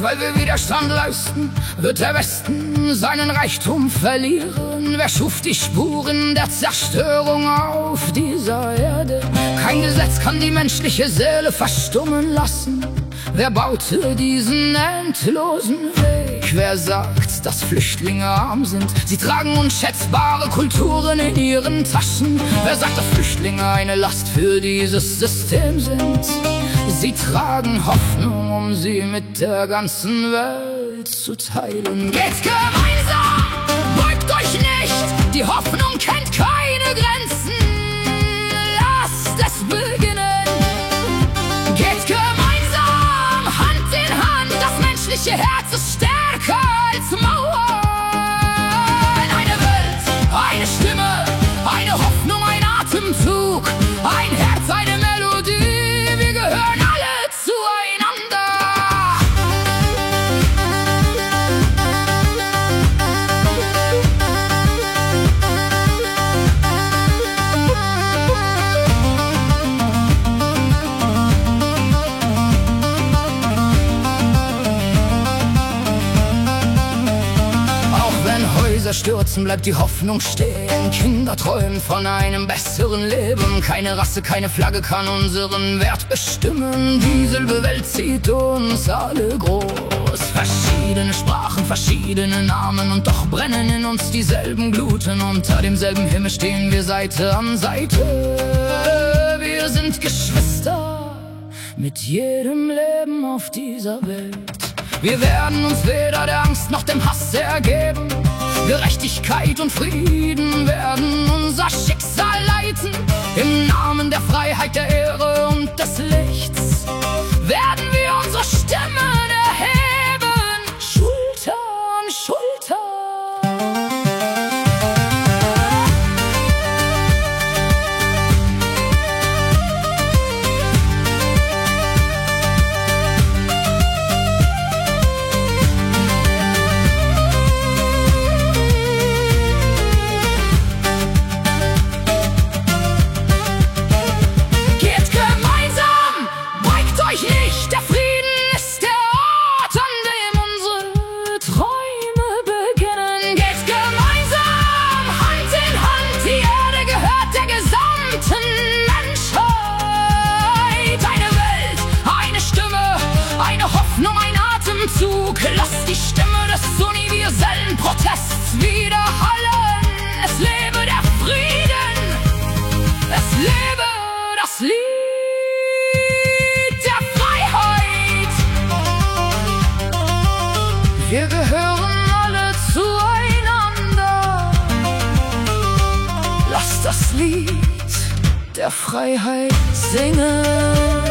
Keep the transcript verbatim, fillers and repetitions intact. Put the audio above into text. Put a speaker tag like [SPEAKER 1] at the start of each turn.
[SPEAKER 1] weil wir Widerstand leisten, wird der Westen seinen Reichtum verlieren. Wer schuf die Spuren der Zerstörung auf dieser Erde? Kein Gesetz kann die menschliche Seele verstummen lassen. Wer baute diesen endlosen Weg? Wer sagt, dass Flüchtlinge arm sind? Sie tragen unschätzbare Kulturen in ihren Taschen. Wer sagt, dass Flüchtlinge eine Last für dieses System sind? Sie tragen Hoffnung, um sie mit der ganzen Welt zu teilen. Geht gemeinsam, beugt euch nicht, die Hoffnung kennt keine Grenzen. Lasst es beginnen. Geht gemeinsam, Hand in Hand, das menschliche Herz ist stärker als Mauern. Eine Welt, eine Stimme, eine Hoffnung, ein Atemzug, ein Herz, eine Melodie, wir gehören alle zueinander. Häuser stürzen, bleibt die Hoffnung stehen. Kinder träumen von einem besseren Leben. Keine Rasse, keine Flagge kann unseren Wert bestimmen. Dieselbe Welt zieht uns alle groß. Verschiedene Sprachen, verschiedene Namen, und doch brennen in uns dieselben Gluten. Unter demselben Himmel stehen wir Seite an Seite. Wir sind Geschwister mit jedem Leben auf dieser Welt. Wir werden uns weder der Angst noch dem Hass ergeben. Gerechtigkeit und Frieden werden unser Schicksal leiten. Im Namen der Freiheit, der Ehre und des Lichts werden wir unsere Stimmen erheben. Schulter an Schulter. Lasst die Stimme des universellen Protests widerhallen. Es lebe der Frieden, es lebe das Lied der Freiheit. Wir gehören alle zueinander. Lasst das Lied der Freiheit singen.